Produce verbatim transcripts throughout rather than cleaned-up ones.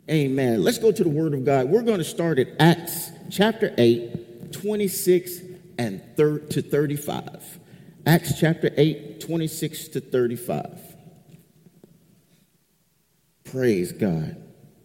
Amen. Let's go to the Word of God. We're going to start at Acts chapter eight, twenty-six and thir- to thirty-five. Acts chapter eight, twenty-six to thirty-five. Praise God.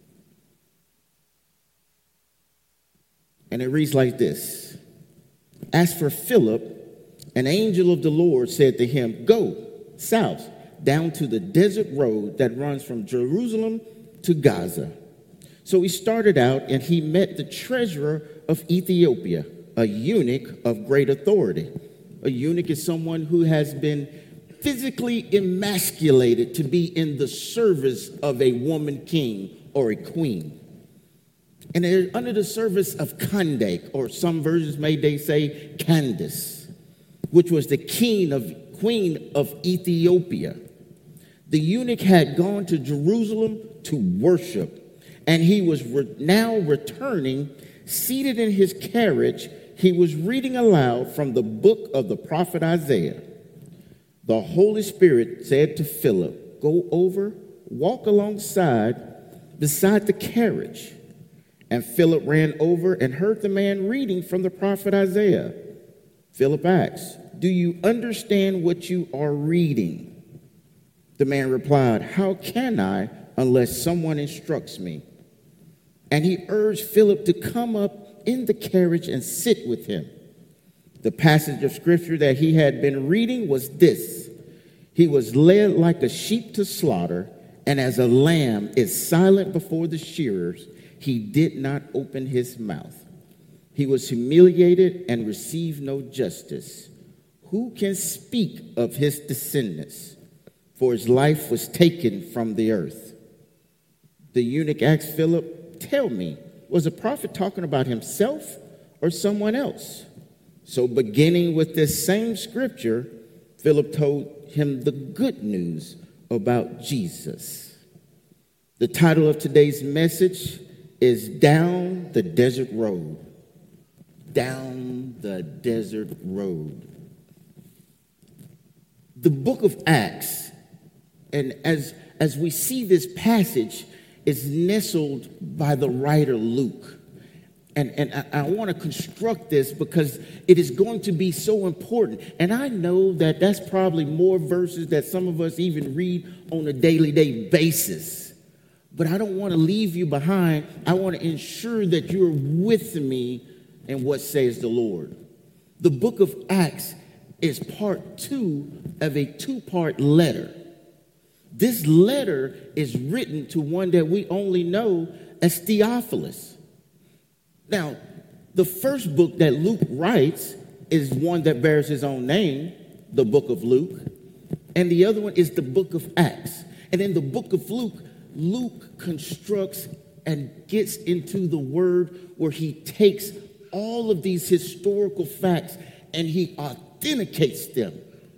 And it reads like this. As for Philip, an angel of the Lord said to him, "Go south down to the desert road that runs from Jerusalem to Gaza." So he started out and he met the treasurer of Ethiopia, a eunuch of great authority. A eunuch is someone who has been physically emasculated to be in the service of a woman king or a queen. And they're under the service of Kandake, or some versions may they say Candace, which was the king of, queen of Ethiopia. The eunuch had gone to Jerusalem to worship, and he was re- now returning, seated in his carriage. He was reading aloud from the book of the prophet Isaiah. The Holy Spirit said to Philip, "Go over, walk alongside, beside the carriage." And Philip ran over and heard the man reading from the prophet Isaiah. Philip asked, "Do you understand what you are reading?" The man replied, "How can I unless someone instructs me?" And he urged Philip to come up in the carriage and sit with him. The passage of scripture that he had been reading was this: "He was led like a sheep to slaughter, and as a lamb is silent before the shearers, he did not open his mouth. He was humiliated and received no justice. Who can speak of his descendants? For his life was taken from the earth." The eunuch asked Philip, "Tell me, was the prophet talking about himself or someone else?" So beginning with this same scripture, Philip told him the good news about Jesus. The title of today's message is Down the Desert Road. Down the Desert Road. The book of Acts, and as, as we see this passage, is nestled by the writer Luke. And, and I, I want to construct this because it is going to be so important. And I know that that's probably more verses that some of us even read on a daily day basis. But I don't want to leave you behind. I want to ensure that you're with me in what says the Lord. The book of Acts is part two of a two-part letter. This letter is written to one that we only know as Theophilus. Now, the first book that Luke writes is one that bears his own name, the book of Luke. And the other one is the book of Acts. And in the book of Luke, Luke constructs and gets into the word where he takes all of these historical facts and he authenticates them.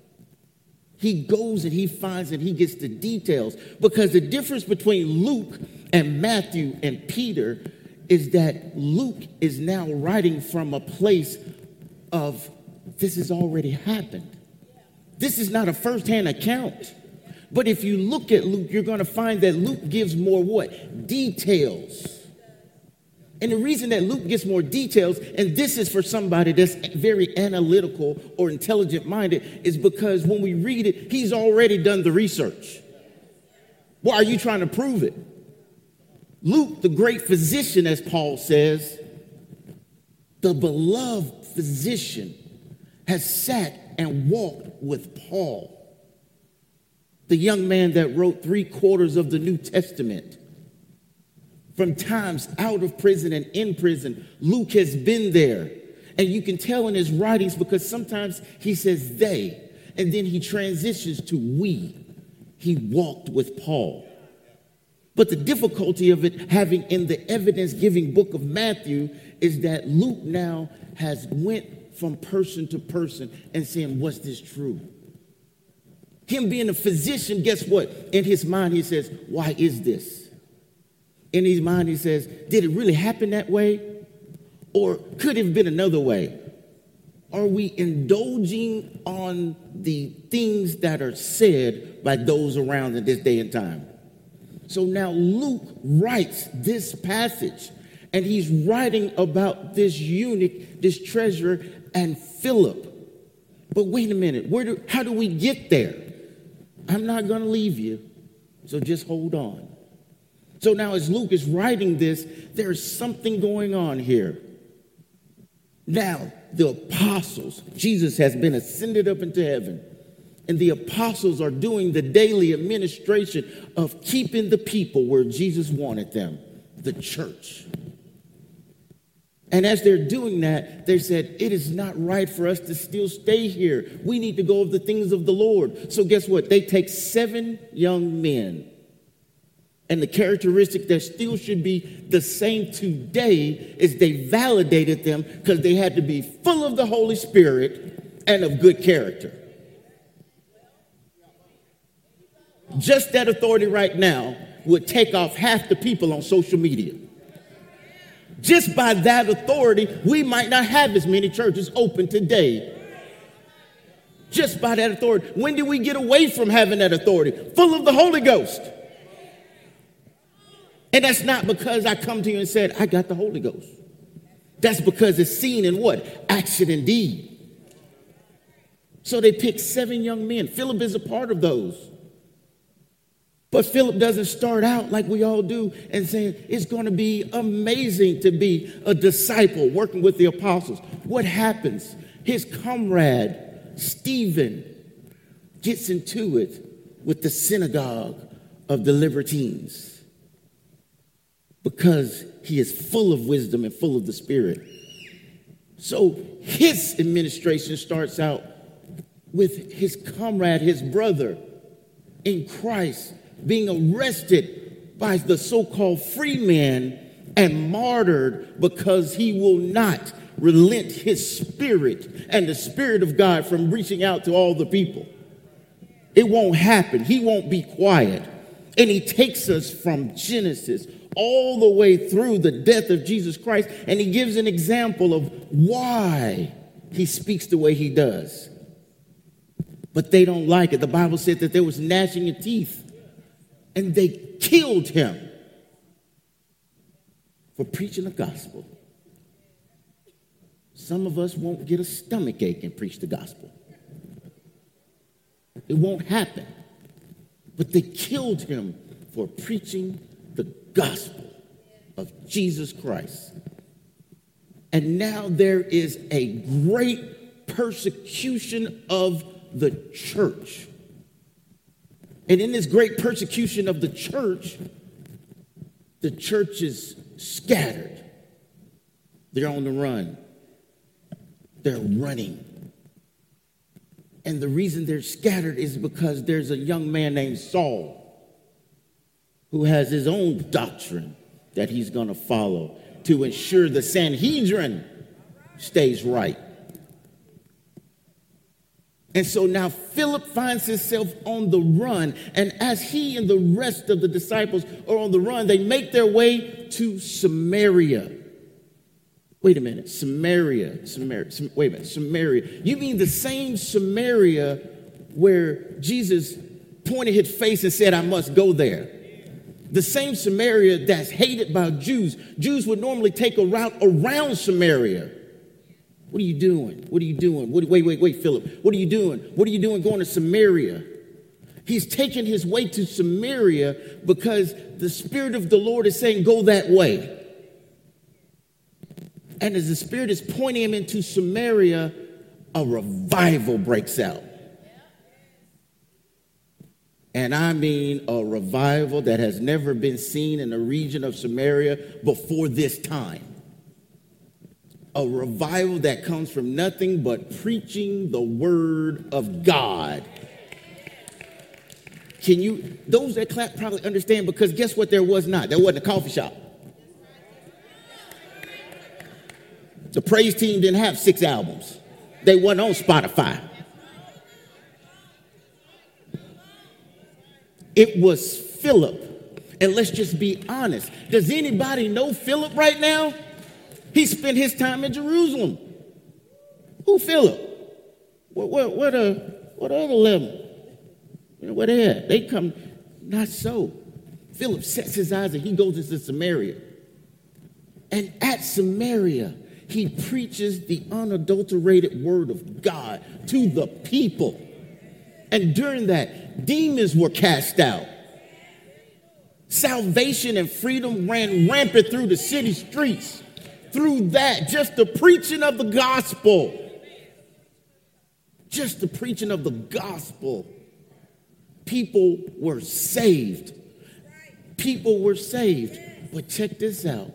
He goes and he finds and he gets the details, because the difference between Luke and Matthew and Peter is that Luke is now writing from a place of this has already happened. This is not a firsthand account. But if you look at Luke, you're going to find that Luke gives more what? Details. And the reason that Luke gets more details, and this is for somebody that's very analytical or intelligent minded, is because when we read it, he's already done the research. Why are you trying to prove it? Luke, the great physician, as Paul says, the beloved physician, has sat and walked with Paul, the young man that wrote three quarters of the New Testament. From times out of prison and in prison, Luke has been there. And you can tell in his writings, because sometimes he says they, and then he transitions to we. He walked with Paul. But the difficulty of it having in the evidence-giving book of Matthew is that Luke now has went from person to person and saying, was this true? Him being a physician, guess what? In his mind, he says, why is this? In his mind, he says, did it really happen that way? Or could it have been another way? Are we indulging on the things that are said by those around in this day and time? So now Luke writes this passage, and he's writing about this eunuch, this treasurer, and Philip. But wait a minute, where do, how do we get there? I'm not going to leave you, so just hold on. So now as Luke is writing this, there's something going on here. Now, the apostles, Jesus has been ascended up into heaven, and the apostles are doing the daily administration of keeping the people where Jesus wanted them, the church. And as they're doing that, they said, it is not right for us to still stay here. We need to go of the things of the Lord. So guess what? They take seven young men. And the characteristic that still should be the same today is they validated them because they had to be full of the Holy Spirit and of good character. Just that authority right now would take off half the people on social media. Just by that authority, we might not have as many churches open today. Just by that authority. When did we get away from having that authority? Full of the Holy Ghost. And that's not because I come to you and said, I got the Holy Ghost. That's because it's seen in what? Action and deed. So they picked seven young men. Philip is a part of those. But Philip doesn't start out like we all do and saying it's going to be amazing to be a disciple working with the apostles. What happens? His comrade, Stephen, gets into it with the synagogue of the libertines because he is full of wisdom and full of the Spirit. So his administration starts out with his comrade, his brother in Christ, being arrested by the so-called free man and martyred because he will not relent his spirit and the Spirit of God from reaching out to all the people. It won't happen. He won't be quiet. And he takes us from Genesis all the way through the death of Jesus Christ, and he gives an example of why he speaks the way he does. But they don't like it. The Bible said that there was gnashing of teeth. And they killed him for preaching the gospel. Some of us won't get a stomach ache and preach the gospel. It won't happen. But they killed him for preaching the gospel of Jesus Christ. And now there is a great persecution of the church. And in this great persecution of the church, the church is scattered. They're on the run. They're running. And the reason they're scattered is because there's a young man named Saul who has his own doctrine that he's going to follow to ensure the Sanhedrin stays right. And so now Philip finds himself on the run. And as he and the rest of the disciples are on the run, they make their way to Samaria. Wait a minute. Samaria. Samaria. Wait a minute. Samaria. You mean the same Samaria where Jesus pointed his face and said, I must go there. The same Samaria that's hated by Jews. Jews would normally take a route around Samaria. What are you doing? What are you doing? What, wait, wait, wait, Philip. What are you doing? What are you doing going to Samaria? He's taking his way to Samaria because the Spirit of the Lord is saying, go that way. And as the Spirit is pointing him into Samaria, a revival breaks out. And I mean a revival that has never been seen in the region of Samaria before this time. A revival that comes from nothing but preaching the word of God. Can you, those that clap probably understand, because guess what there was not? There wasn't a coffee shop. The praise team didn't have six albums. They weren't on Spotify. It was Philip. And let's just be honest. Does anybody know Philip right now? He spent his time in Jerusalem. Who, Philip? What, what, what, uh, what other eleven? You know, where they at? They come. Not so. Philip sets his eyes and he goes into Samaria. And at Samaria, he preaches the unadulterated word of God to the people. And during that, demons were cast out. Salvation and freedom ran rampant through the city streets. Through that, just the preaching of the gospel. Just the preaching of the gospel. People were saved. People were saved. But check this out.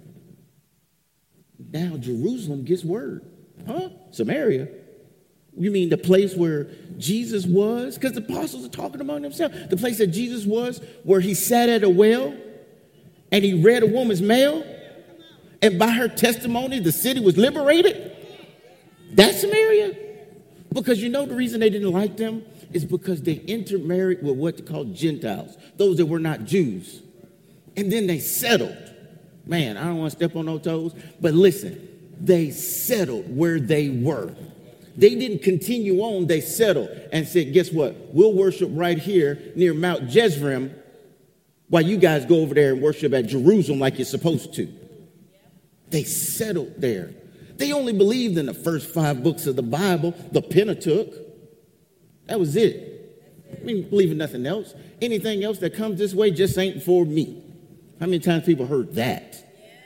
Now Jerusalem gets word. Huh? Samaria? You mean the place where Jesus was? Because the apostles are talking among themselves. The place that Jesus was, where he sat at a well and he read a woman's mail. And by her testimony, the city was liberated. That's Samaria. Because you know the reason they didn't like them is because they intermarried with what they call Gentiles, those that were not Jews. And then they settled. Man, I don't want to step on no toes, but listen, they settled where they were. They didn't continue on, they settled and said, guess what? We'll worship right here near Mount Jezreel while you guys go over there and worship at Jerusalem like you're supposed to. They settled there. They only believed in the first five books of the Bible, the Pentateuch. That was it. I mean, believe in nothing else. Anything else that comes this way just ain't for me. How many times people heard that?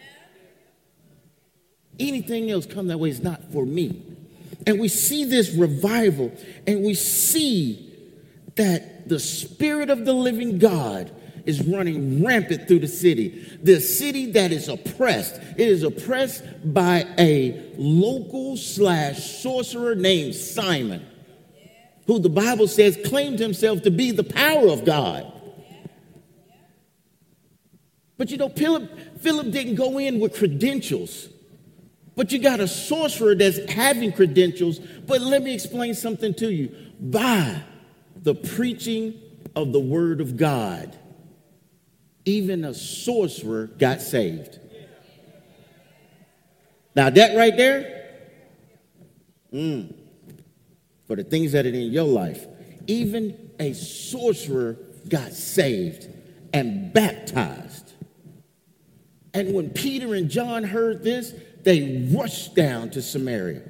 Anything else come that way is not for me. And we see this revival, and we see that the Spirit of the living God is running rampant through the city. The city that is oppressed. It is oppressed by a local slash sorcerer named Simon, who the Bible says claimed himself to be the power of God. But you know, Philip, Philip didn't go in with credentials. But you got a sorcerer that's having credentials. But let me explain something to you. By the preaching of the word of God, even a sorcerer got saved. Now that right there, mm, for the things that are in your life, even a sorcerer got saved and baptized. And when Peter and John heard this, they rushed down to Samaria.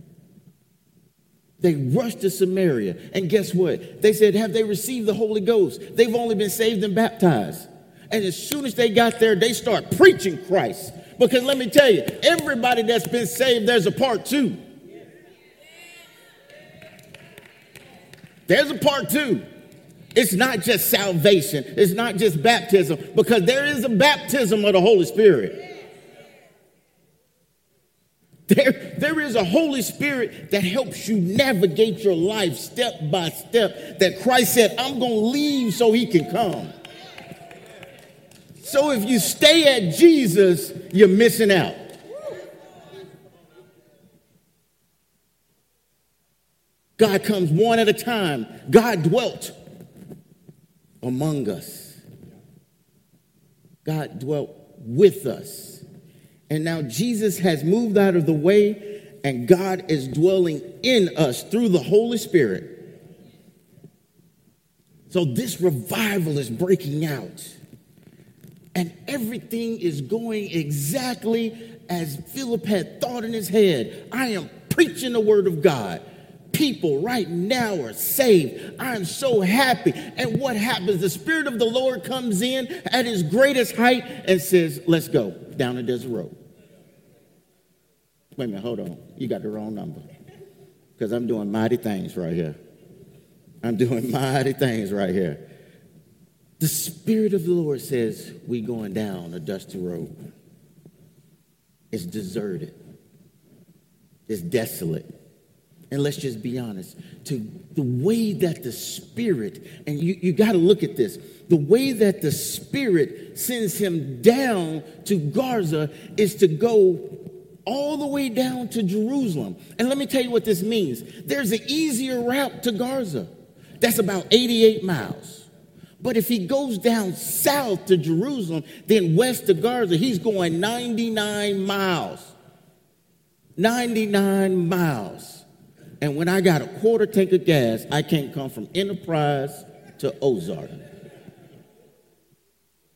They rushed to Samaria. And guess what? They said, have they received the Holy Ghost? They've only been saved and baptized. And as soon as they got there, they start preaching Christ. Because let me tell you, everybody that's been saved, there's a part two. There's a part two. It's not just salvation. It's not just baptism. Because there is a baptism of the Holy Spirit. There, there is a Holy Spirit that helps you navigate your life step by step. That Christ said, I'm going to leave so he can come. So if you stay at Jesus, you're missing out. God comes one at a time. God dwelt among us. God dwelt with us. And now Jesus has moved out of the way, and God is dwelling in us through the Holy Spirit. So this revival is breaking out. And everything is going exactly as Philip had thought in his head. I am preaching the word of God. People right now are saved. I am so happy. And what happens? The Spirit of the Lord comes in at his greatest height and says, let's go down the desert road. Wait a minute, hold on. You got the wrong number. Because I'm doing mighty things right here. I'm doing mighty things right here. The Spirit of the Lord says, we going down a dusty road. It's deserted. It's desolate. And let's just be honest, to the way that the Spirit, and you, you got to look at this, the way that the Spirit sends him down to Gaza is to go all the way down to Jerusalem. And let me tell you what this means. There's an easier route to Gaza. That's about eighty-eight miles. But if he goes down south to Jerusalem, then west to Gaza, he's going ninety-nine miles. ninety-nine miles. And when I got a quarter tank of gas, I can't come from Enterprise to Ozark.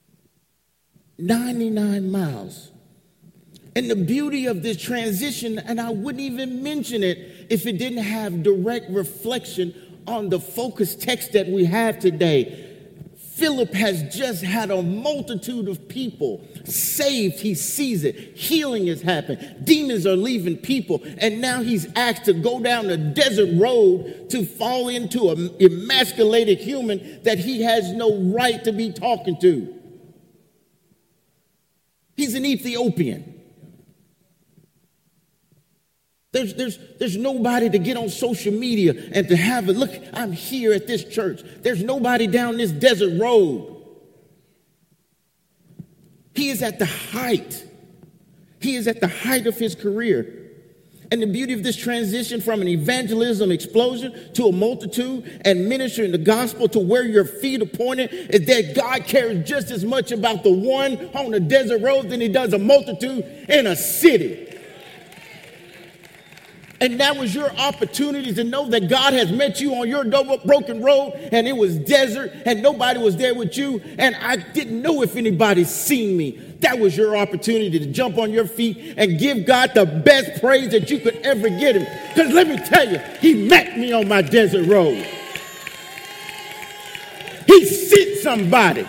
ninety-nine miles. And the beauty of this transition, and I wouldn't even mention it if it didn't have direct reflection on the focus text that we have today. Philip has just had a multitude of people saved. He sees it. Healing has happened. Demons are leaving people. And now he's asked to go down the desert road to fall into an emasculated human that he has no right to be talking to. He's an Ethiopian. There's, there's, there's nobody to get on social media and to have it. Look, I'm here at this church. There's nobody down this desert road. He is at the height. He is at the height of his career. And the beauty of this transition from an evangelism explosion to a multitude and ministering the gospel to where your feet are pointed is that God cares just as much about the one on the desert road than he does a multitude in a city. And that was your opportunity to know that God has met you on your double broken road and it was desert and nobody was there with you. And I didn't know if anybody's seen me. That was your opportunity to jump on your feet and give God the best praise that you could ever get him. Because let me tell you, he met me on my desert road. He sent somebody.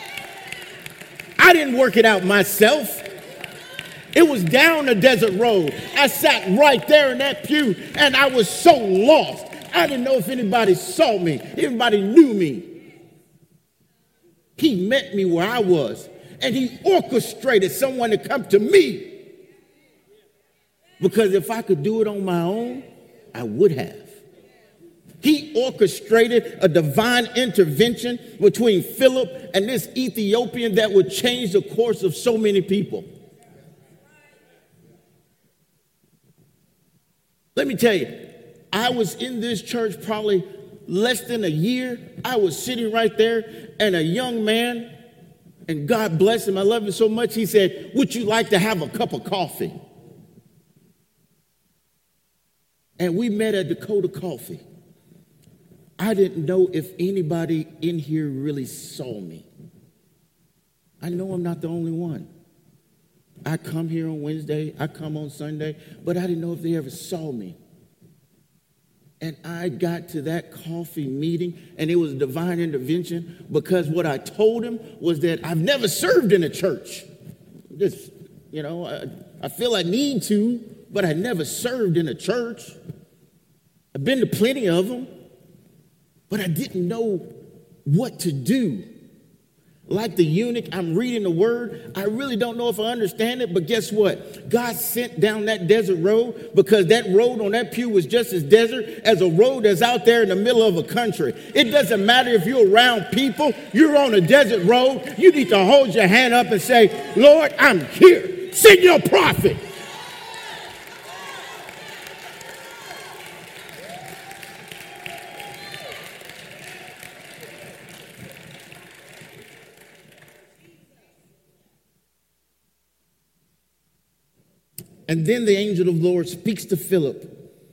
I didn't work it out myself. It was down the desert road. I sat right there in that pew, and I was so lost. I didn't know if anybody saw me, anybody knew me. He met me where I was, and he orchestrated someone to come to me. Because if I could do it on my own, I would have. He orchestrated a divine intervention between Philip and this Ethiopian that would change the course of so many people. Let me tell you, I was in this church probably less than a year. I was sitting right there, and a young man, and God bless him, I love him so much, he said, would you like to have a cup of coffee? And we met at Dakota Coffee. I didn't know if anybody in here really saw me. I know I'm not the only one. I come here on Wednesday, I come on Sunday, but I didn't know if they ever saw me. And I got to that coffee meeting, and it was divine intervention because what I told him was that I've never served in a church. Just, you know, I, I feel I need to, but I never served in a church. I've been to plenty of them, but I didn't know what to do. Like the eunuch, I'm reading the word. I really don't know if I understand it, but guess what? God sent down that desert road because that road on that pew was just as desert as a road that's out there in the middle of a country. It doesn't matter if you're around people, you're on a desert road. You need to hold your hand up and say, Lord, I'm here. Send your prophet. And then the angel of the Lord speaks to Philip.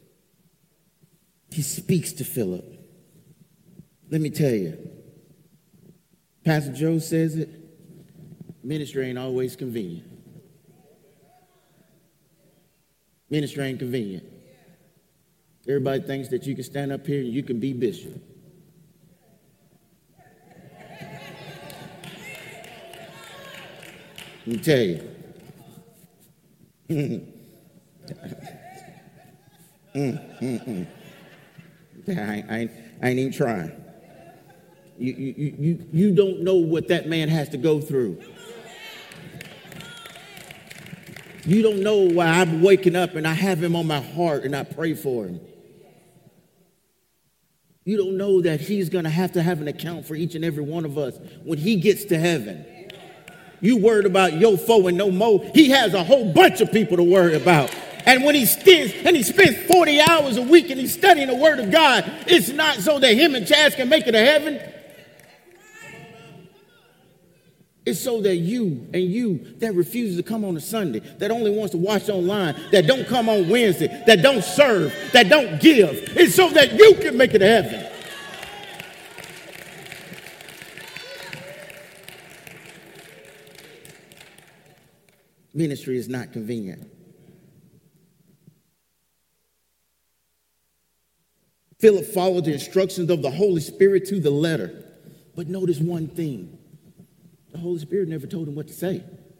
He speaks to Philip. Let me tell you, Pastor Joe says it, ministry ain't always convenient. Ministry ain't convenient. Everybody thinks that you can stand up here and you can be bishop. Let me tell you. mm, mm, mm. I, I, I ain't even trying. You, you, you, you don't know what that man has to go through. You don't know why I'm waking up and I have him on my heart and I pray for him. You don't know that he's going to have to have an account for each and every one of us when he gets to heaven. You worried about your foe and no more. He has a whole bunch of people to worry about. And when he spends and he spends forty hours a week and he's studying the word of God, it's not so that him and Chaz can make it to heaven. It's so that you and you that refuses to come on a Sunday, that only wants to watch online, that don't come on Wednesday, that don't serve, that don't give. It's so that you can make it to heaven. ministry is not convenient. Philip followed the instructions of the Holy Spirit to the letter. But notice one thing. The Holy Spirit never told him what to say.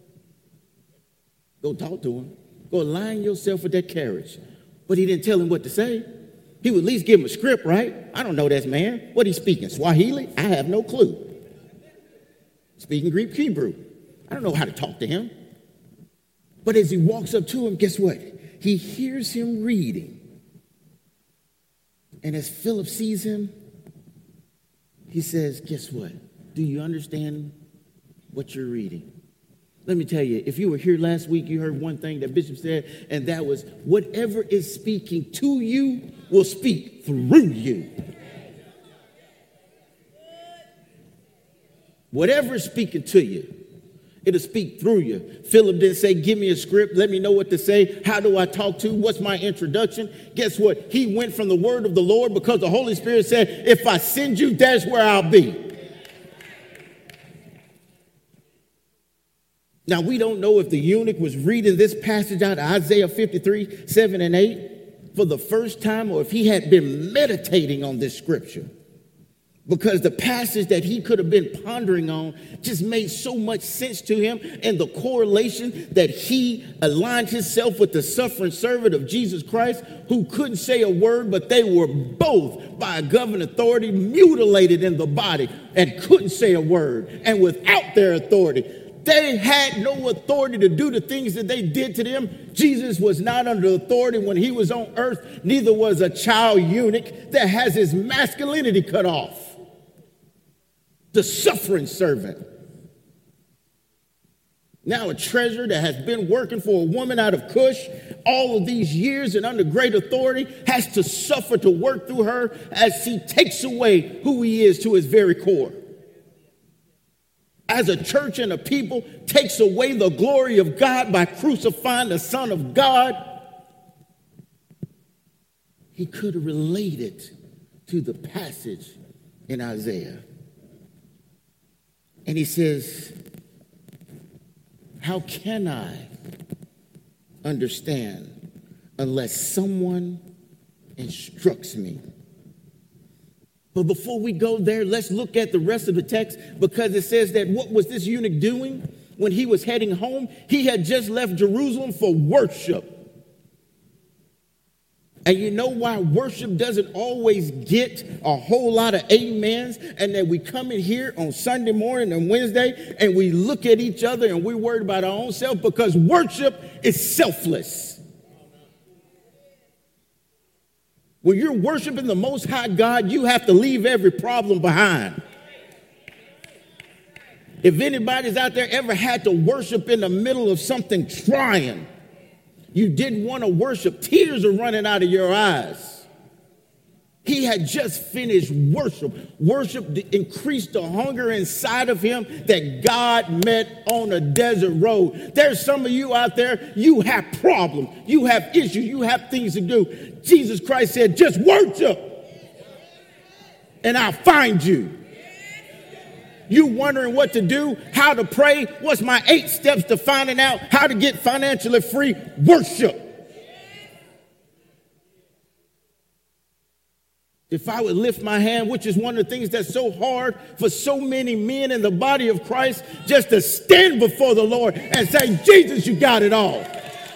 Go talk to him. Go align yourself with that carriage. But he didn't tell him what to say. He would at least give him a script, right? I don't know this man. What he speaking? Swahili? I have no clue. Speaking Greek Hebrew. I don't know how to talk to him. But as he walks up to him, guess what? He hears him reading. And as Philip sees him, he says, guess what? Do you understand what you're reading? Let me tell you, if you were here last week, you heard one thing that Bishop said, and that was, whatever is speaking to you will speak through you. Whatever is speaking to you, it'll speak through you. Philip didn't say, give me a script. Let me know what to say. How do I talk to? What's my introduction? Guess what? He went from the word of the Lord because the Holy Spirit said, if I send you, that's where I'll be. Now, we don't know if the eunuch was reading this passage out of Isaiah fifty-three, seven and eight for the first time, or if he had been meditating on this scripture. Because the passage that he could have been pondering on just made so much sense to him, and the correlation that he aligned himself with the suffering servant of Jesus Christ who couldn't say a word, but they were both by a governing authority mutilated in the body and couldn't say a word. And without their authority, they had no authority to do the things that they did to them. Jesus was not under authority when he was on earth. Neither was a child eunuch that has his masculinity cut off. The suffering servant. Now a treasure that has been working for a woman out of Cush all of these years and under great authority has to suffer to work through her as he takes away who he is to his very core. As a church and a people takes away the glory of God by crucifying the Son of God, he could have related to the passage in Isaiah. And he says, how can I understand unless someone instructs me? But before we go there, let's look at the rest of the text, because it says that what was this eunuch doing when he was heading home? He had just left Jerusalem for worship. And you know why worship doesn't always get a whole lot of amens, and that we come in here on Sunday morning and Wednesday and we look at each other and we're worried about our own self? Because worship is selfless. When you're worshiping the Most High God, you have to leave every problem behind. If anybody's out there ever had to worship in the middle of something trying, you didn't want to worship, tears are running out of your eyes. He had just finished worship. Worship increased the hunger inside of him that God met on a desert road. There's some of you out there, you have problems, you have issues, you have things to do. Jesus Christ said, just worship and I'll find you. You wondering what to do, how to pray? What's my eight steps to finding out how to get financially free? Worship. If I would lift my hand, which is one of the things that's so hard for so many men in the body of Christ, just to stand before the Lord and say, Jesus, you got it all.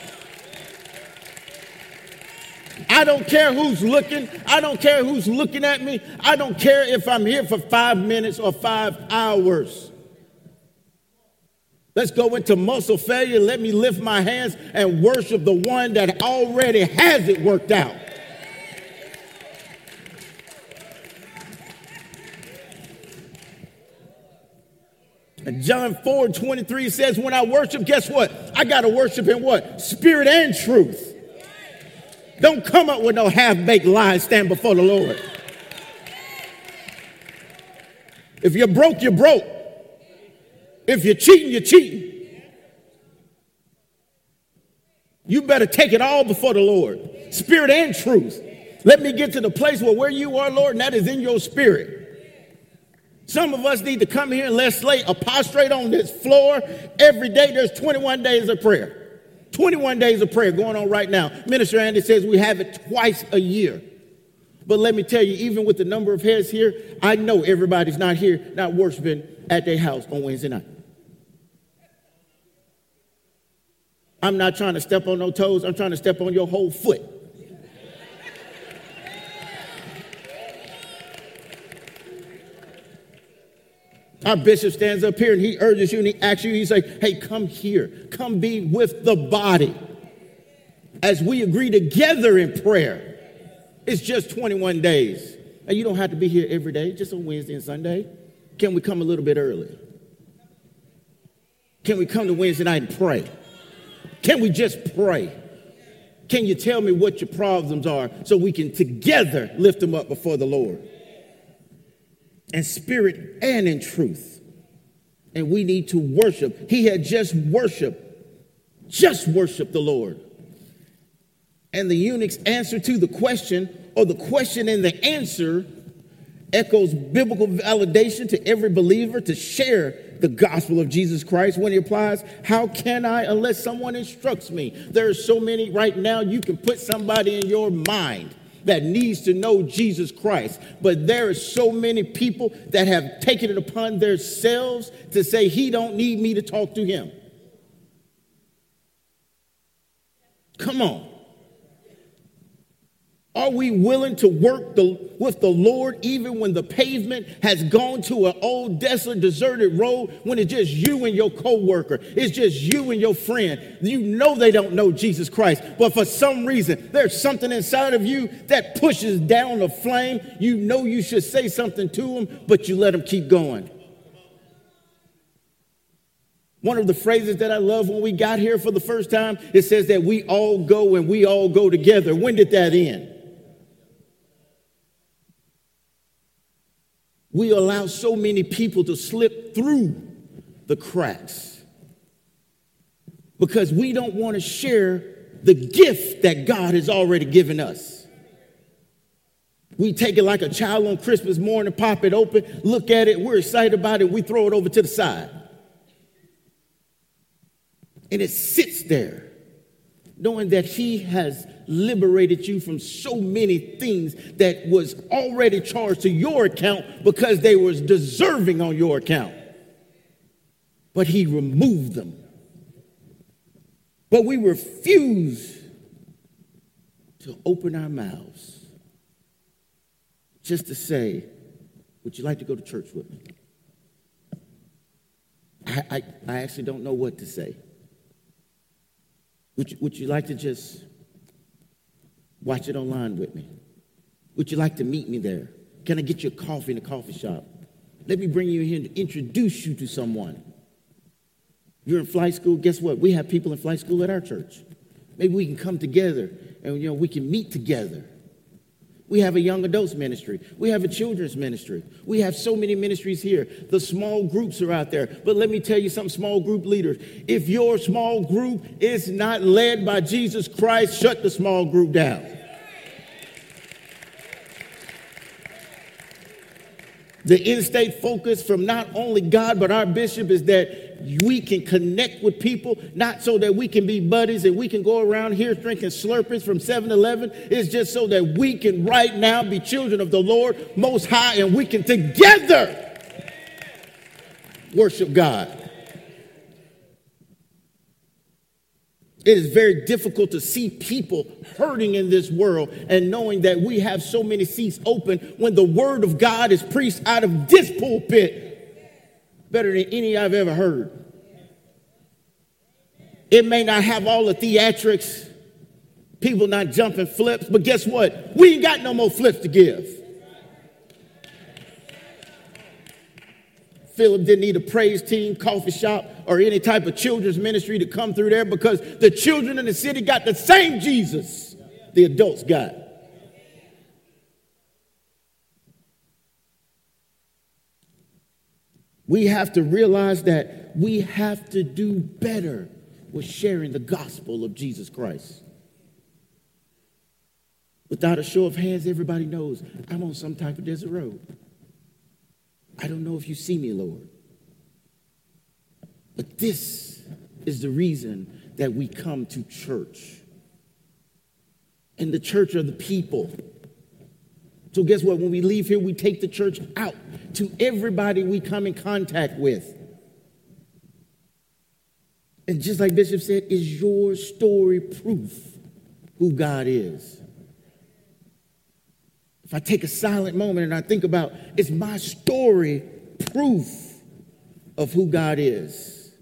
I don't care who's looking. I don't care who's looking at me. I don't care if I'm here for five minutes or five hours. Let's go into muscle failure. Let me lift my hands and worship the one that already has it worked out. And John four twenty-three says, when I worship, guess what? I got to worship in what? Spirit and truth. Don't come up with no half-baked lies. Stand before the Lord. If you're broke, you're broke. If you're cheating, you're cheating. You better take it all before the Lord. Spirit and truth. Let me get to the place where where you are, Lord, and that is in your spirit. Some of us need to come here and let's lay a prostrate on this floor. Every day there's twenty-one days of prayer. twenty-one days of prayer going on right now. Minister Andy says we have it twice a year. But let me tell you, even with the number of heads here, I know everybody's not here, not worshiping at their house on Wednesday night. I'm not trying to step on no toes. I'm trying to step on your whole foot. Our bishop stands up here and he urges you and he asks you, he's like, hey, come here. Come be with the body as we agree together in prayer. It's just twenty-one days. And you don't have to be here every day, just on Wednesday and Sunday. Can we come a little bit early? Can we come to Wednesday night and pray? Can we just pray? Can you tell me what your problems are so we can together lift them up before the Lord? In spirit and in truth. And we need to worship. He had just worshiped, just worshiped the Lord. And the eunuch's answer to the question, or the question and the answer, echoes biblical validation to every believer to share the gospel of Jesus Christ when he applies. How can I unless someone instructs me? There are so many right now. You can put somebody in your mind that needs to know Jesus Christ. But there are so many people that have taken it upon themselves to say, he don't need me to talk to him. Come on. Are we willing to work the, with the Lord even when the pavement has gone to an old, desolate, deserted road, when it's just you and your coworker, it's just you and your friend? You know they don't know Jesus Christ, but for some reason, there's something inside of you that pushes down the flame. You know you should say something to them, but you let them keep going. One of the phrases that I love when we got here for the first time, it says that we all go and we all go together. When did that end? We allow so many people to slip through the cracks because we don't want to share the gift that God has already given us. We take it like a child on Christmas morning, pop it open, look at it, we're excited about it, we throw it over to the side. And it sits there, knowing that he has liberated you from so many things that was already charged to your account because they was deserving on your account. But he removed them. But we refuse to open our mouths just to say, would you like to go to church with me? I, I, I actually don't know what to say. Would you, would you like to just watch it online with me? Would you like to meet me there? Can I get you a coffee in a coffee shop? Let me bring you here to introduce you to someone. You're in flight school. Guess what? We have people in flight school at our church. Maybe we can come together and, you know, we can meet together. We have a young adults ministry. We have a children's ministry. We have so many ministries here. The small groups are out there. But let me tell you something, small group leaders. If your small group is not led by Jesus Christ, shut the small group down. The in-state focus from not only God, but our bishop is that we can connect with people, not so that we can be buddies and we can go around here drinking Slurpees from seven eleven. It's just so that we can right now be children of the Lord Most High and we can together worship God. It is very difficult to see people hurting in this world and knowing that we have so many seats open when the word of God is preached out of this pulpit better than any I've ever heard. It may not have all the theatrics, people not jumping flips, but guess what? We ain't got no more flips to give. Philip didn't need a praise team, coffee shop, or any type of children's ministry to come through there because the children in the city got the same Jesus the adults got. We have to realize that we have to do better with sharing the gospel of Jesus Christ. Without a show of hands, everybody knows I'm on some type of desert road. I don't know if you see me, Lord. But this is the reason that we come to church. And the church are the people. So guess what? When we leave here, we take the church out to everybody we come in contact with. And just like Bishop said, is your story proof who God is? If I take a silent moment and I think about, is my story proof of who God is?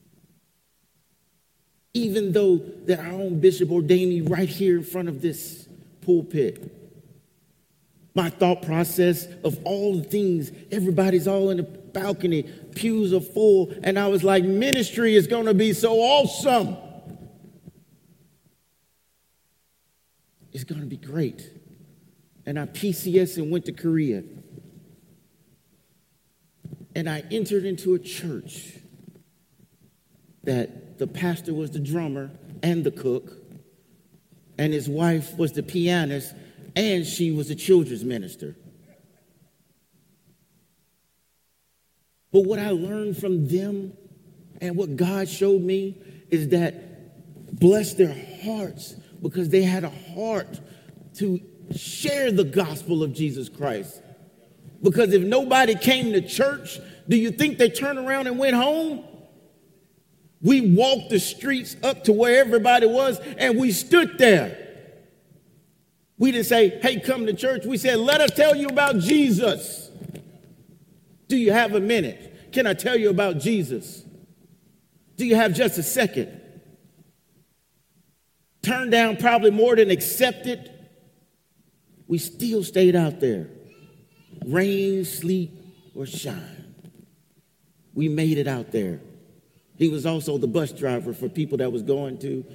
Even though that our own bishop ordained me right here in front of this pulpit, my thought process of all the things, everybody's all in the balcony, pews are full, and I was like, ministry is going to be so awesome. It's going to be great. And I P C S and went to Korea. And I entered into a church that the pastor was the drummer and the cook, and his wife was the pianist, and she was a children's minister. But what I learned from them and what God showed me is that bless their hearts, because they had a heart to share the gospel of Jesus Christ. Because if nobody came to church, do you think they turned around and went home? We walked the streets up to where everybody was, and we stood there. We didn't say, hey, come to church. We said, let us tell you about Jesus. Do you have a minute? Can I tell you about Jesus? Do you have just a second? Turned down probably more than accepted. We still stayed out there. Rain, sleet, or shine. We made it out there. He was also the bus driver for people that was going to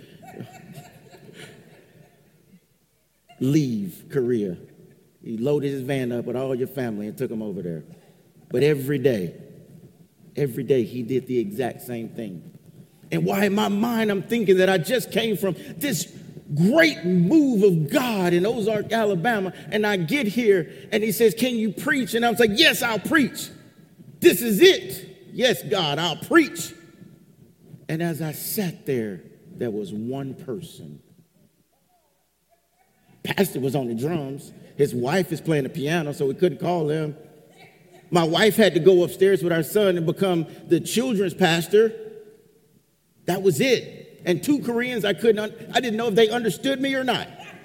leave Korea. He loaded his van up with all your family and took them over there. But every day, every day he did the exact same thing. And why in my mind I'm thinking that I just came from this great move of God in Ozark, Alabama, and I get here and he says, can you preach? And I was like, yes, I'll preach. This is it. Yes, God, I'll preach. And as I sat there, there was one person. Pastor was on the drums. His wife is playing the piano, so we couldn't call him. My wife had to go upstairs with our son and become the children's pastor. That was it. And two Koreans, I couldn't, un- I didn't know if they understood me or not.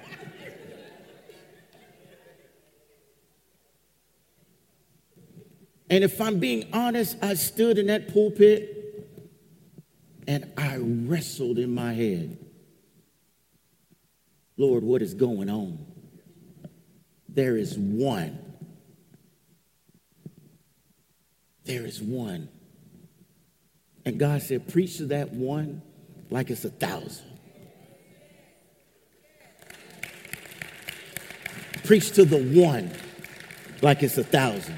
And if I'm being honest, I stood in that pulpit and I wrestled in my head. Lord, what is going on? There is one. There is one. And God said, preach to that one like it's a thousand. Preach to the one like it's a thousand.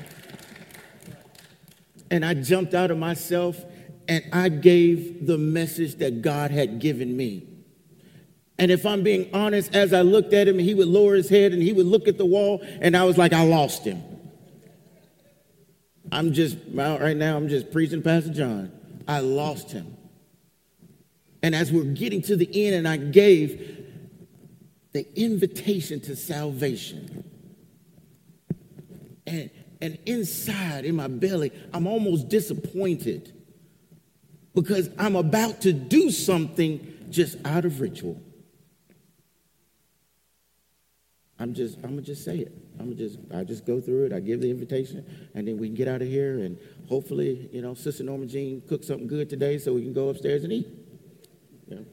And I jumped out of myself and I gave the message that God had given me. And if I'm being honest, as I looked at him, he would lower his head and he would look at the wall, and I was like, I lost him. I'm just, right now, I'm just preaching Pastor John. I lost him. And as we're getting to the end, and I gave the invitation to salvation. And, and inside, in my belly, I'm almost disappointed because I'm about to do something just out of ritual. I'm just, I'm gonna just say it. I'm gonna just, I just go through it. I give the invitation, and then we can get out of here. And hopefully, you know, Sister Norma Jean cooked something good today, so we can go upstairs and eat. You know?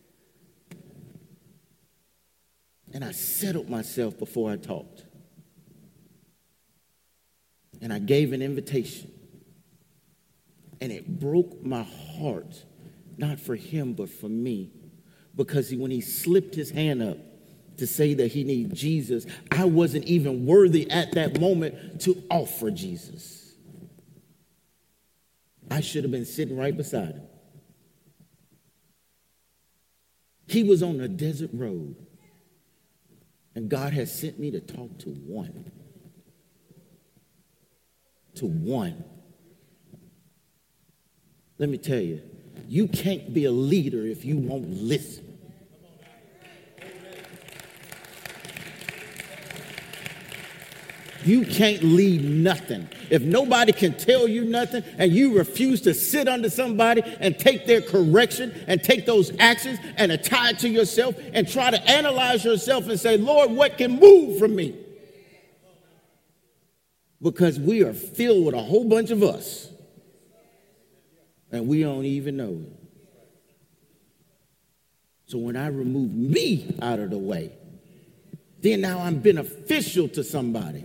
And I settled myself before I talked, and I gave an invitation, and it broke my heart, not for him but for me, because he, when he slipped his hand up to say that he needs Jesus, I wasn't even worthy at that moment to offer Jesus. I should have been sitting right beside him. He was on a desert road, and God has sent me to talk to one. to one. Let me tell you, you can't be a leader if you won't listen. You can't lead nothing. If nobody can tell you nothing and you refuse to sit under somebody and take their correction and take those actions and tie it to yourself and try to analyze yourself and say, Lord, what can move from me? Because we are filled with a whole bunch of us and we don't even know it. So when I remove me out of the way, then now I'm beneficial to somebody.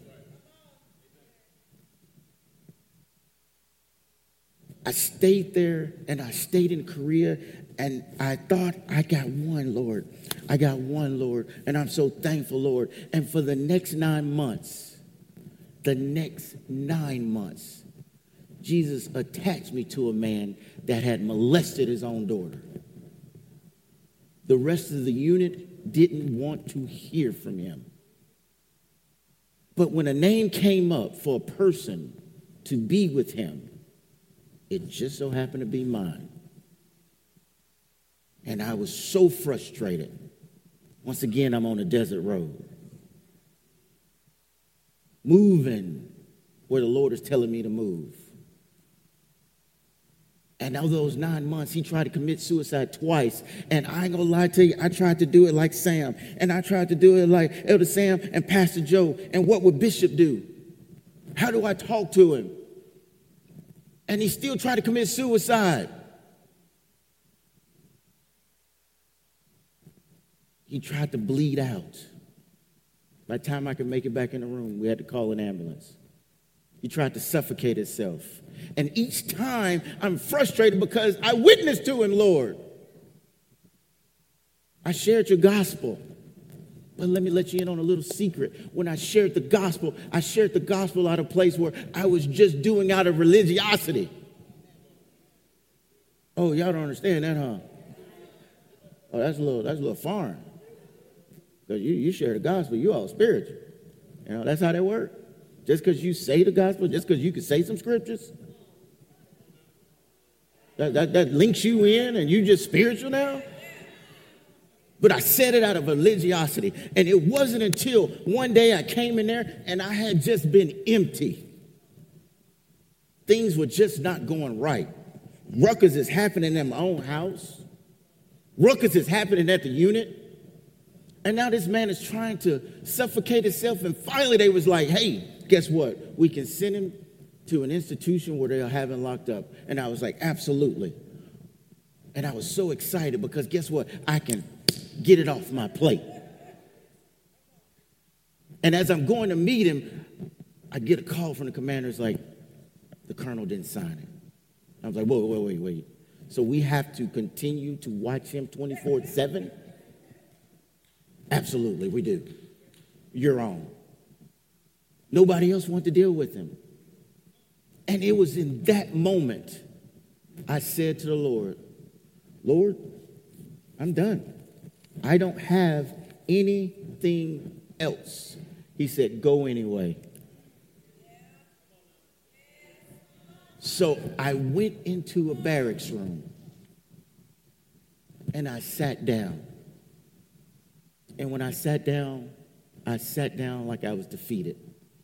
I stayed there and I stayed in Korea and I thought, I got one, Lord. I got one, Lord. And I'm so thankful, Lord. And for the next nine months, the next nine months, Jesus attached me to a man that had molested his own daughter. The rest of the unit didn't want to hear from him. But when a name came up for a person to be with him, it just so happened to be mine. And I was so frustrated. Once again, I'm on a desert road. Moving where the Lord is telling me to move. And of those nine months, he tried to commit suicide twice. And I ain't gonna lie to you, I tried to do it like Sam. And I tried to do it like Elder Sam and Pastor Joe. And what would Bishop do? How do I talk to him? And he still tried to commit suicide. He tried to bleed out. By the time I could make it back in the room, we had to call an ambulance. He tried to suffocate himself. And each time I'm frustrated because I witnessed to him, Lord. I shared your gospel. But let me let you in on a little secret. When I shared the gospel, I shared the gospel out of a place where I was just doing out of religiosity. Oh, y'all don't understand that, huh? Oh, that's a little, that's a little foreign. Because you, you share the gospel, you all spiritual. You know, that's how that works. Just because you say the gospel, just because you can say some scriptures, that, that, that links you in and you just spiritual now? But I said it out of religiosity. And it wasn't until one day I came in there and I had just been empty. Things were just not going right. Ruckus is happening in my own house. Ruckus is happening at the unit. And now this man is trying to suffocate himself. And finally they was like, hey, guess what? We can send him to an institution where they'll have him locked up. And I was like, absolutely. And I was so excited because guess what? I can get it off my plate. And as I'm going to meet him, I get a call from the commander. It's like, the colonel didn't sign it. I was like, whoa, wait, wait, wait. So we have to continue to watch him twenty-four seven? Absolutely, we do. You're on. Nobody else wanted to deal with him. And it was in that moment I said to the Lord, Lord, I'm done. I don't have anything else. He said, go anyway. So I went into a barracks room and I sat down. And when I sat down, I sat down like I was defeated.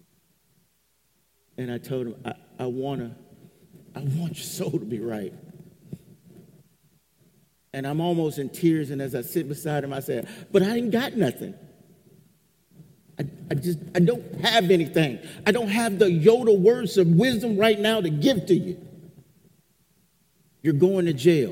And I told him, I, I wanna, I want your soul to be right. And I'm almost in tears, and as I sit beside him, I said, but I ain't got nothing. I, I just, I don't have anything. I don't have the Yoda words of wisdom right now to give to you. You're going to jail.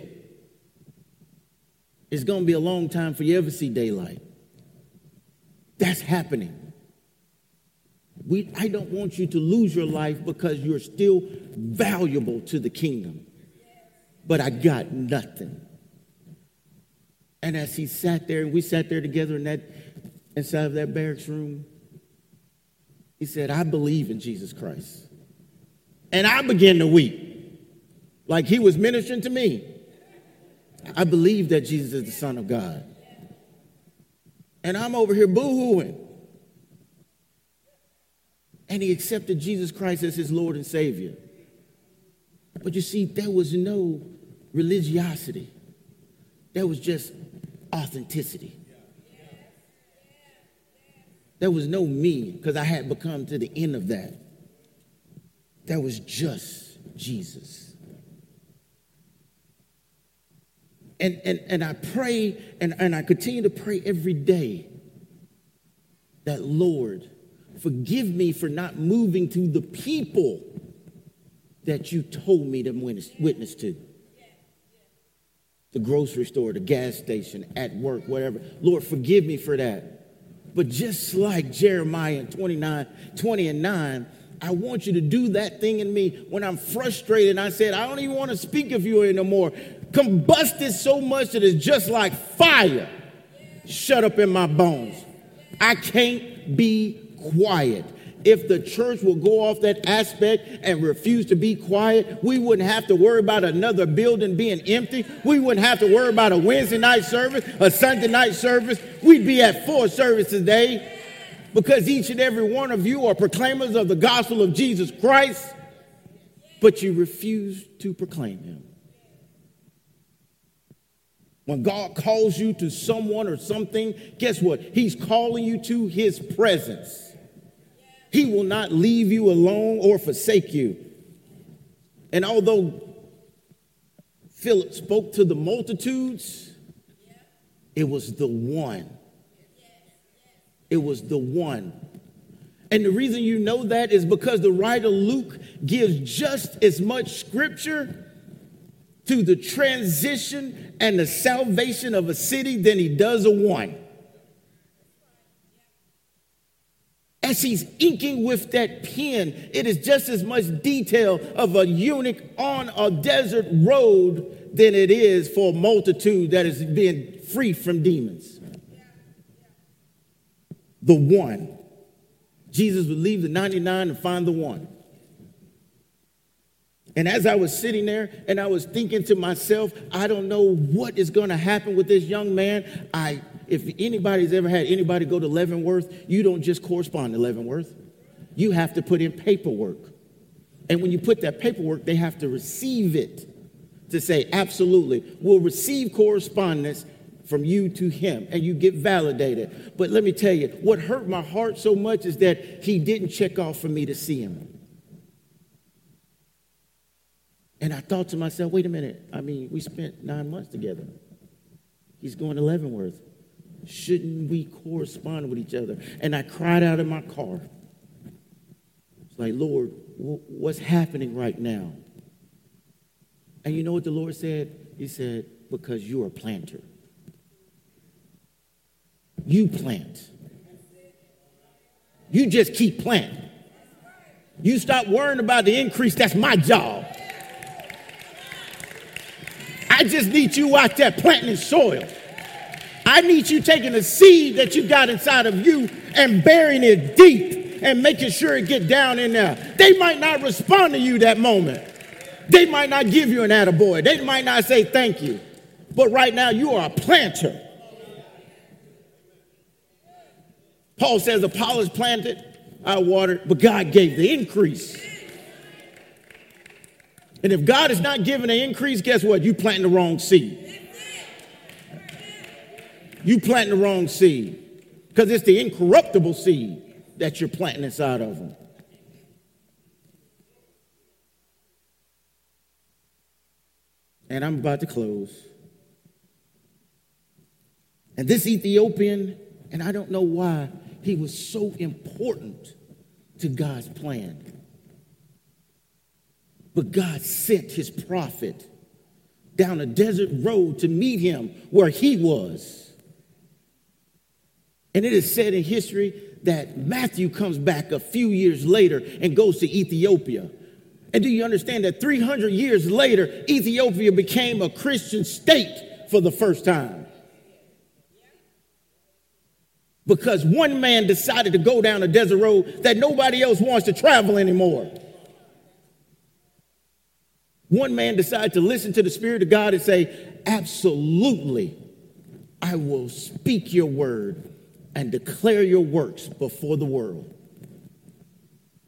It's going to be a long time for you ever see daylight. That's happening. We, I don't want you to lose your life because you're still valuable to the kingdom. But I got nothing. And as he sat there, and we sat there together in that, inside of that barracks room, he said, I believe in Jesus Christ. And I began to weep, like he was ministering to me. I believe that Jesus is the Son of God. And I'm over here boo-hooing. and he accepted Jesus Christ as his Lord and Savior. But you see, there was no religiosity. There was just authenticity. There was no me, because I had become to the end of that. There was just Jesus. And, and, and I pray, and, and I continue to pray every day that, Lord, forgive me for not moving to the people that you told me to witness to. The grocery store, the gas station, at work, whatever. Lord, forgive me for that. But just like Jeremiah twenty-nine, twenty and nine, I want you to do that thing in me when I'm frustrated and I said, I don't even want to speak of you anymore. Combusted so much that it's just like fire shut up in my bones. I can't be quiet. If the church will go off that aspect and refuse to be quiet, we wouldn't have to worry about another building being empty. We wouldn't have to worry about a Wednesday night service, a Sunday night service. We'd be at four services today because each and every one of you are proclaimers of the gospel of Jesus Christ, but you refuse to proclaim him. When God calls you to someone or something, guess what? He's calling you to his presence. He will not leave you alone or forsake you. And although Philip spoke to the multitudes, it was the one. It was the one. And the reason you know that is because the writer Luke gives just as much scripture to the transition and the salvation of a city than he does a one. As he's inking with that pen, it is just as much detail of a eunuch on a desert road than it is for a multitude that is being free from demons. The one. Jesus would leave the ninety-nine and find the one. And as I was sitting there and I was thinking to myself, I don't know what is going to happen with this young man. I, if anybody's ever had anybody go to Leavenworth, you don't just correspond to Leavenworth. You have to put in paperwork. And when you put that paperwork, they have to receive it to say, absolutely, we'll receive correspondence from you to him, and you get validated. But let me tell you, what hurt my heart so much is that he didn't check off for me to see him. And I thought to myself, wait a minute. I mean, we spent nine months together. He's going to Leavenworth. Shouldn't we correspond with each other? And I cried out in my car. It's like, Lord, what's happening right now? And you know what the Lord said? He said, because you're a planter. You plant. You just keep planting. You stop worrying about the increase. That's my job. I just need you out there planting soil. I need you taking the seed that you got inside of you and burying it deep and making sure it get down in there. They might not respond to you that moment. They might not give you an attaboy. They might not say thank you. But right now you are a planter. Paul says Apollos planted, I watered, but God gave the increase. And if God is not giving an increase, guess what? You planting the wrong seed. You planting the wrong seed because it's the incorruptible seed that you're planting inside of them. And I'm about to close. And this Ethiopian, and I don't know why, he was so important to God's plan. But God sent his prophet down a desert road to meet him where he was. And it is said in history that Matthew comes back a few years later and goes to Ethiopia. And do you understand that three hundred years later, Ethiopia became a Christian state for the first time? Because one man decided to go down a desert road that nobody else wants to travel anymore. One man decided to listen to the Spirit of God and say, absolutely, I will speak your word and declare your works before the world.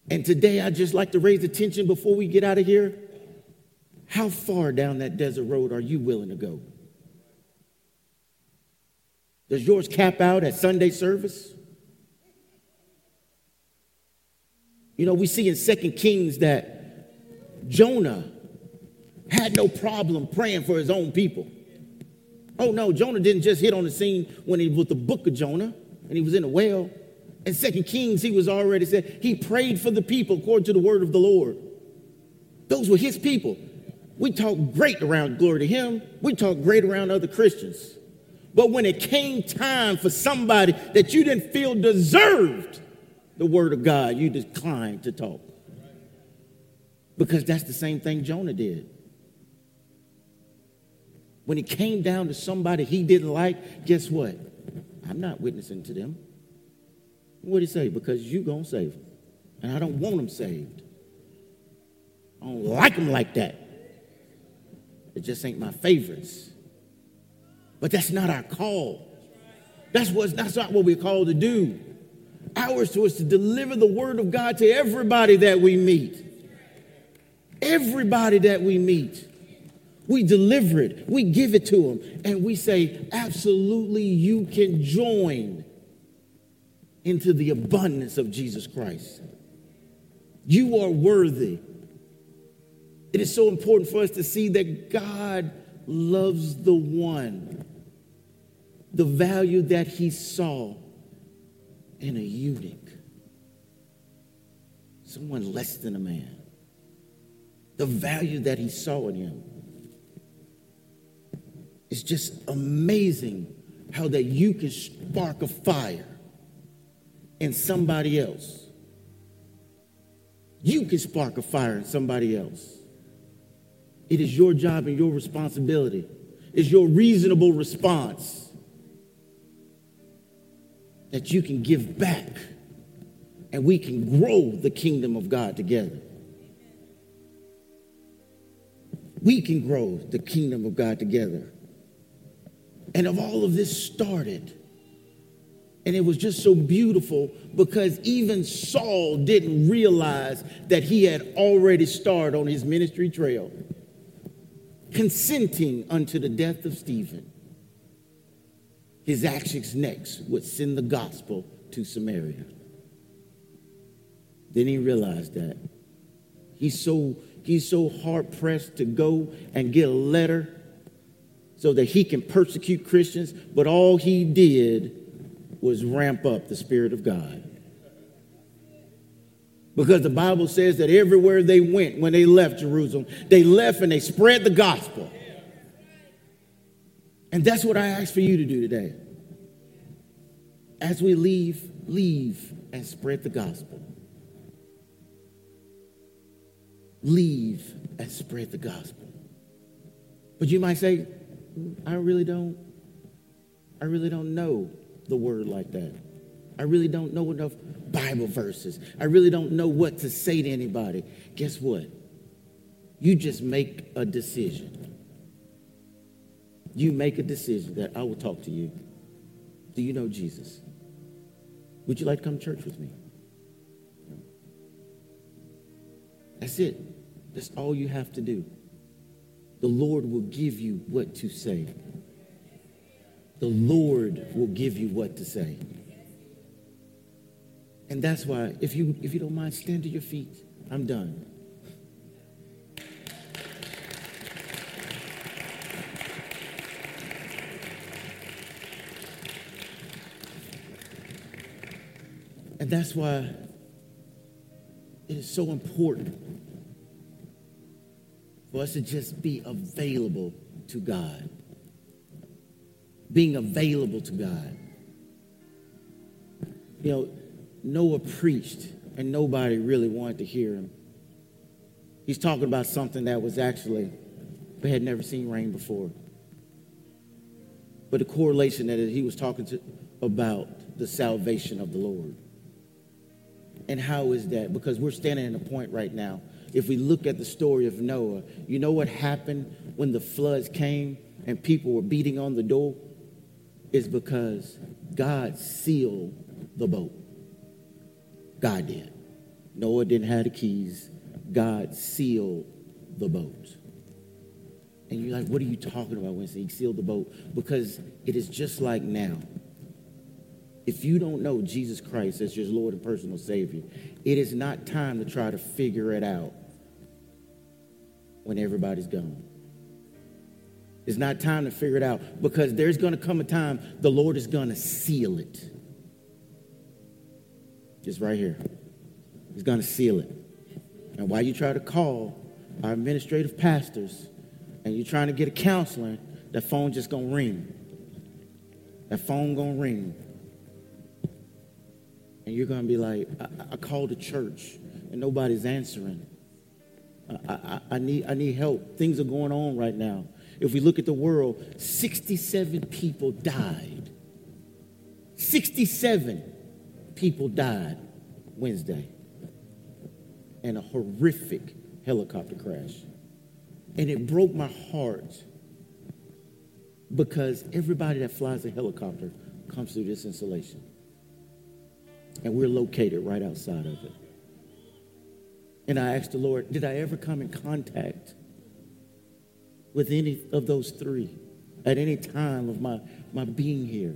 And today, I'd just like to raise attention before we get out of here. How far down that desert road are you willing to go? Does yours cap out at Sunday service? You know, we see in Second Kings that Jonah had no problem praying for his own people. Oh, no, Jonah didn't just hit on the scene when he was with the book of Jonah and he was in a whale. In Second Kings, he was already said, he prayed for the people according to the word of the Lord. Those were his people. We talk great around glory to him. We talk great around other Christians. But when it came time for somebody that you didn't feel deserved the word of God, you declined to talk. Because that's the same thing Jonah did. When it came down to somebody he didn't like, guess what? I'm not witnessing to them. What did he say? Because you gonna save them. And I don't want them saved. I don't like them like that. It just ain't my favorites. But that's not our call. That's, what, that's not what we're called to do. Ours to is to deliver the word of God to everybody that we meet. Everybody that we meet. We deliver it. We give it to them. And we say, absolutely, you can join into the abundance of Jesus Christ. You are worthy. It is so important for us to see that God loves the one. The value that he saw in a eunuch. Someone less than a man. The value that he saw in him. It's just amazing how that you can spark a fire in somebody else. You can spark a fire in somebody else. It is your job and your responsibility. It's your reasonable response that you can give back and we can grow the kingdom of God together. We can grow the kingdom of God together. And of all of this started, and it was just so beautiful because even Saul didn't realize that he had already started on his ministry trail, consenting unto the death of Stephen. His actions next would send the gospel to Samaria. Then he realized that he's so he's so hard pressed to go and get a letter so that he can persecute Christians, but all he did was ramp up the Spirit of God. Because the Bible says that everywhere they went when they left Jerusalem, they left and they spread the gospel. And that's what I ask for you to do today. As we leave, leave and spread the gospel. Leave and spread the gospel. But you might say, I really don't, I really don't know the word like that. I really don't know enough Bible verses. I really don't know what to say to anybody. Guess what? You just make a decision. You make a decision that I will talk to you. Do you know Jesus? Would you like to come to church with me? That's it. That's all you have to do. The Lord will give you what to say. The Lord will give you what to say. And that's why, if you if you don't mind, stand to your feet. I'm done. And that's why it is so important for us to just be available to God. Being available to God. You know, Noah preached and nobody really wanted to hear him. He's talking about something that was actually, they had never seen rain before. But the correlation that he was talking to about the salvation of the Lord. And how is that? Because we're standing in a point right now. If we look at the story of Noah, you know what happened when the floods came and people were beating on the door? It's because God sealed the boat. God did. Noah didn't have the keys. God sealed the boat. And you're like, what are you talking about when he sealed the boat? Because it is just like now. If you don't know Jesus Christ as your Lord and personal Savior, it is not time to try to figure it out when everybody's gone. It's not time to figure it out because there's going to come a time the Lord is going to seal it. Just right here. He's going to seal it. And while you try to call our administrative pastors and you're trying to get a counseling, that phone just going to ring. That phone going to ring. And you're going to be like, I, I called the church and nobody's answering. I, I, I need I need help. Things are going on right now. If we look at the world, sixty-seven people died. sixty-seven people died Wednesday in a horrific helicopter crash. And it broke my heart because everybody that flies a helicopter comes through this installation. And we're located right outside of it. And I asked the Lord, did I ever come in contact with any of those three at any time of my, my being here?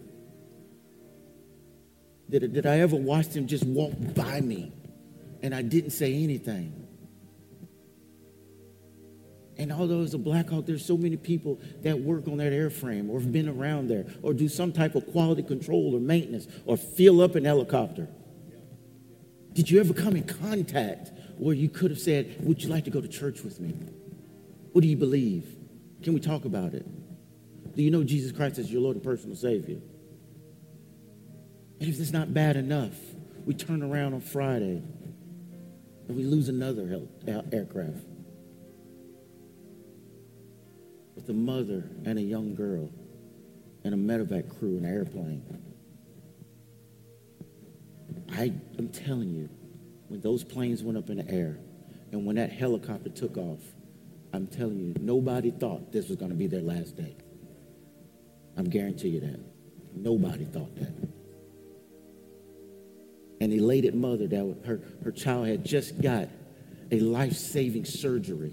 Did, did I ever watch them just walk by me and I didn't say anything? And although it's a Black Hawk, there's so many people that work on that airframe or have been around there or do some type of quality control or maintenance or fill up an helicopter. Did you ever come in contact where you could have said, would you like to go to church with me? What do you believe? Can we talk about it? Do you know Jesus Christ as your Lord and personal Savior? And if it's not bad enough, we turn around on Friday and we lose another hel- aircraft with a mother and a young girl and a medevac crew in an airplane. I am telling you, when those planes went up in the air and when that helicopter took off, I'm telling you, nobody thought this was going to be their last day. I'm guaranteeing you that. Nobody thought that. An elated mother that her, her child had just got a life-saving surgery.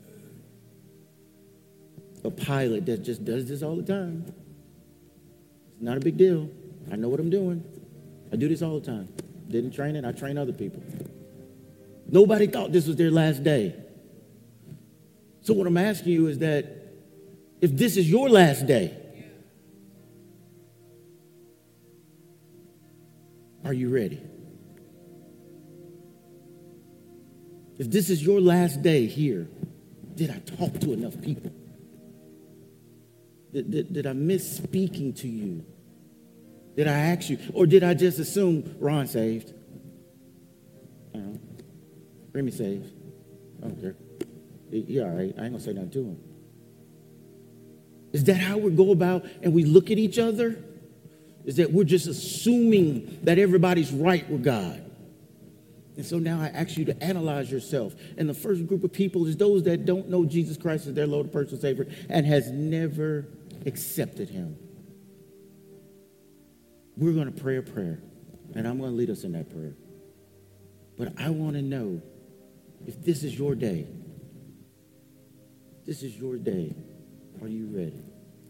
A pilot that just does this all the time. It's not a big deal. I know what I'm doing. I do this all the time. Didn't train it. I train other people. Nobody thought this was their last day. So what I'm asking you is that if this is your last day, are you ready? If this is your last day here, did I talk to enough people? Did, did, did I miss speaking to you? Did I ask you? Or did I just assume Ron saved? I don't know. Remy saved. I don't care. He, he all right. I ain't going to say nothing to him. Is that how we go about and we look at each other? Is that we're just assuming that everybody's right with God? And so now I ask you to analyze yourself. And the first group of people is those that don't know Jesus Christ as their Lord and personal Savior and has never accepted him. We're going to pray a prayer, and I'm going to lead us in that prayer. But I want to know if this is your day. This is your day. Are you ready?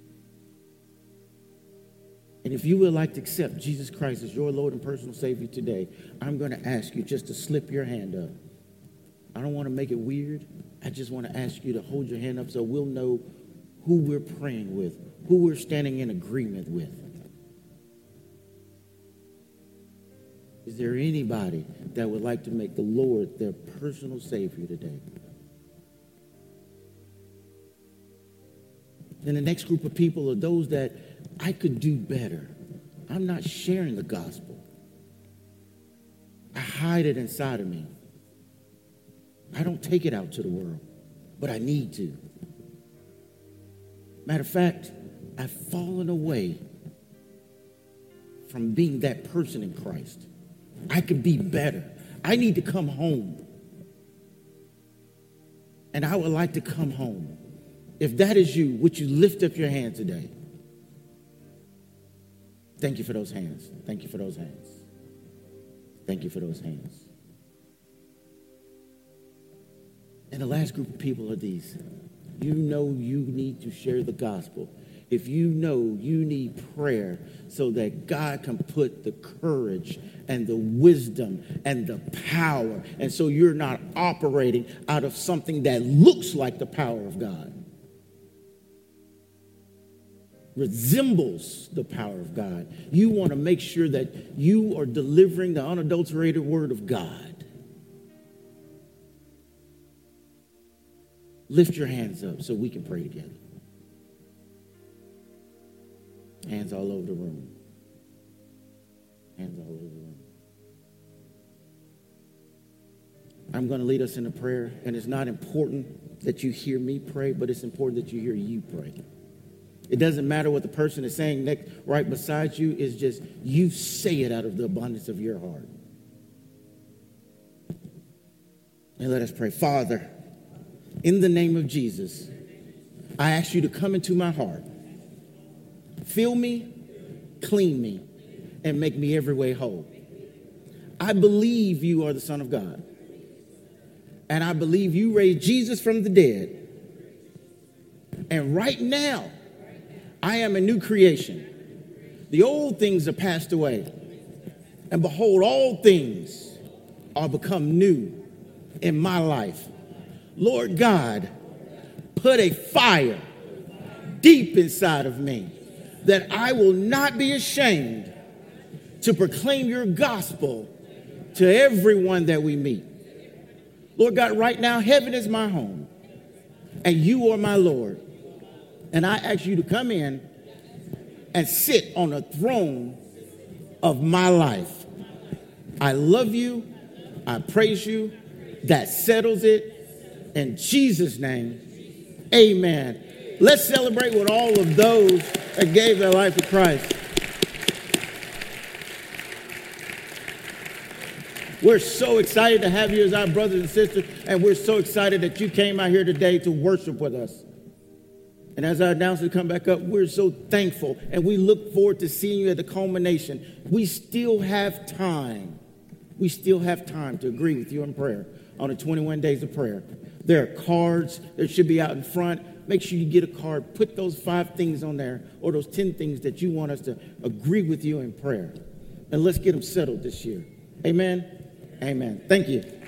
And if you would like to accept Jesus Christ as your Lord and personal Savior today, I'm going to ask you just to slip your hand up. I don't want to make it weird. I just want to ask you to hold your hand up so we'll know who we're praying with, who we're standing in agreement with. Is there anybody that would like to make the Lord their personal Savior today? And the next group of people are those that I could do better. I'm not sharing the gospel. I hide it inside of me. I don't take it out to the world, but I need to. Matter of fact, I've fallen away from being that person in Christ. I could be better. I need to come home. And I would like to come home. If that is you, would you lift up your hand today? Thank you for those hands. Thank you for those hands. Thank you for those hands. And the last group of people are these. You know you need to share the gospel. If you know you need prayer so that God can put the courage and the wisdom and the power, and so you're not operating out of something that looks like the power of God, resembles the power of God. You want to make sure that you are delivering the unadulterated word of God. Lift your hands up so we can pray together. Hands all over the room. Hands all over the room. I'm going to lead us in a prayer, and it's not important that you hear me pray, but it's important that you hear you pray. It doesn't matter what the person is saying next, right beside you. It's just you say it out of the abundance of your heart. And let us pray. Father, in the name of Jesus, I ask you to come into my heart. Fill me, clean me, and make me every way whole. I believe you are the Son of God. And I believe you raised Jesus from the dead. And right now, I am a new creation. The old things are passed away. And behold, all things are become new in my life. Lord God, put a fire deep inside of me that I will not be ashamed to proclaim your gospel to everyone that we meet. Lord God, right now, heaven is my home, and you are my Lord. And I ask you to come in and sit on the throne of my life. I love you. I praise you. That settles it. In Jesus' name, amen. Let's celebrate with all of those that gave their life to Christ. We're so excited to have you as our brothers and sisters, and we're so excited that you came out here today to worship with us. And as our announcers come back up, we're so thankful, and we look forward to seeing you at the culmination. We still have time. We still have time to agree with you in prayer on the twenty-one days of prayer. There are cards that should be out in front. Make sure you get a card. Put those five things on there, or those ten things that you want us to agree with you in prayer. And let's get them settled this year. Amen. Amen. Thank you.